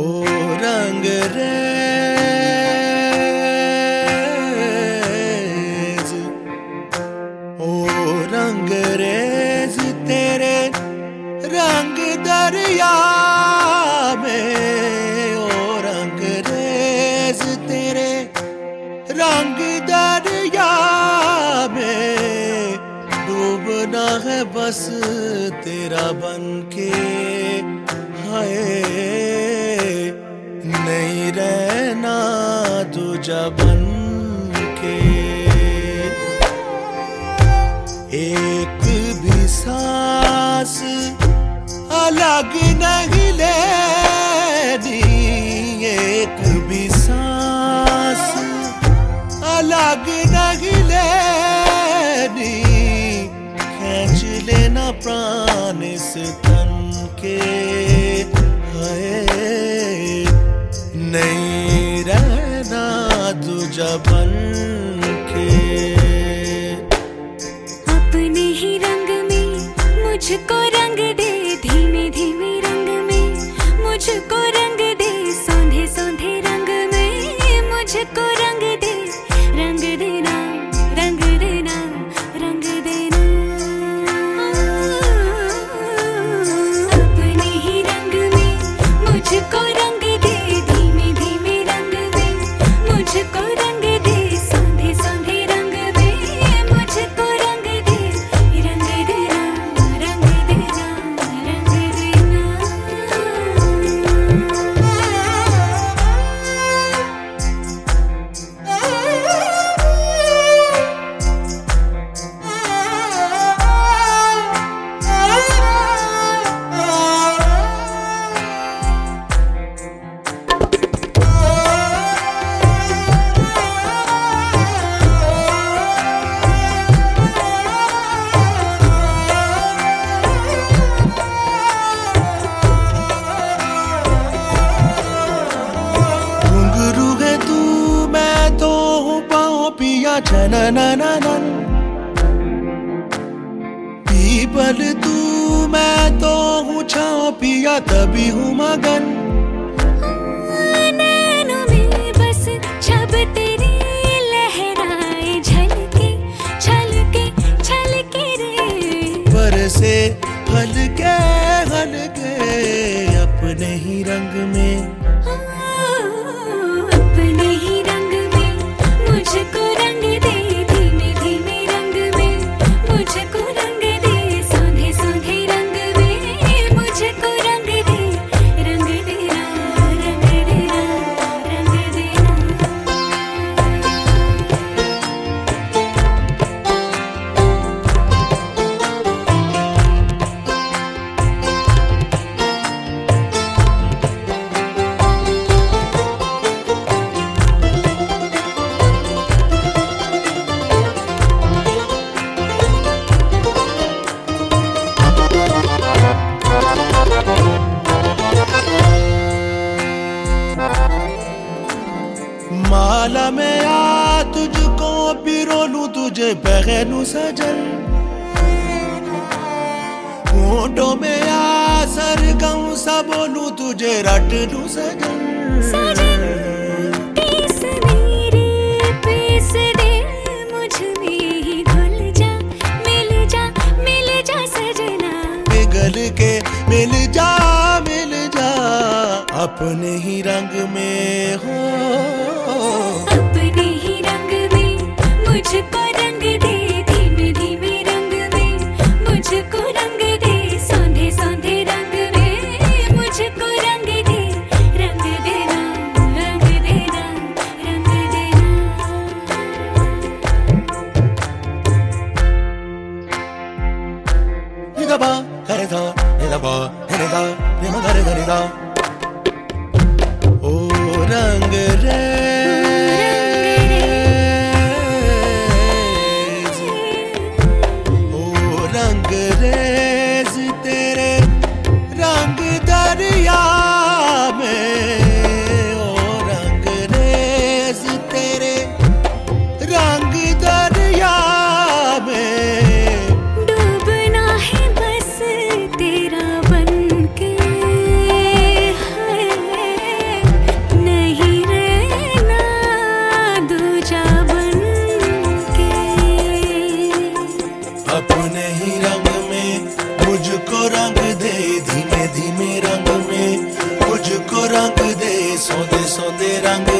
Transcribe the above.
ओ रंग रेज, ओ रंग रेज तेरे रंग दरिया में, ओ रंग रेज तेरे रंग दरिया में डूबना है बस तेरा बनके, हाय नहीं रहना तुझा बनके। एक भी सांस अलग नहीं लेनी, एक भी सांस अलग नहीं लेनी, खींच लेना प्राण इस तन के, हाय नहीं रहना तुझा बनके। अपने ही रंग में मुझको रंग दे, धीमे धीमे रंग में मुझको रंग दे, सौंधे सौंधे रंग में मुझको रंग दे, रंग देना रंग देना रंग देना। अपने ही रंग में मुझको रंग दे, धीमे धीमे रंग में मुझको रंग दे, सौंधे सौंधे रंग में मुझको रंग दे, रंग देना रंग देना रंग देना। घुंघरू है तू मैं तो हूँ पाँव पिया छननननन, पीपल तू मैं तो हूँ छाँव पिया तभी हूँ मगन। नैनों में बस छब तेरी लहराए, झलके छलके छलके रे, बरसे हल्के हल्के अपने ही रंग में, अपने ही रंग में मुझको रंग दे, धीमे धीमे रंग में मुझको रंग दे, सौंधे सौंधे रंग में मुझको रंग दे, रंग देना रंग देना रंग देना। माला में आ तुझको पिरो लूं तुझे पहनूं सजन, होठों में आ सरगम सा बोलूं तुझे रट लूं सजन। पीस मेरे पीस दे, मुझ में ही घुल जा मिल जा सजना, पिघल के मिल जा अपने ही रंग में हो, अपने ही रंग में मुझको रंग दे, धीमे धीमे रंग में मुझको रंग दे, सौंधे सौंधे रंग में मुझको रंग दे, रंग देना रंग देना रंग देना। निगबा हरेदा निगबा हरेदा निमगर हरेदा, ओ रंग रेज, दे रंग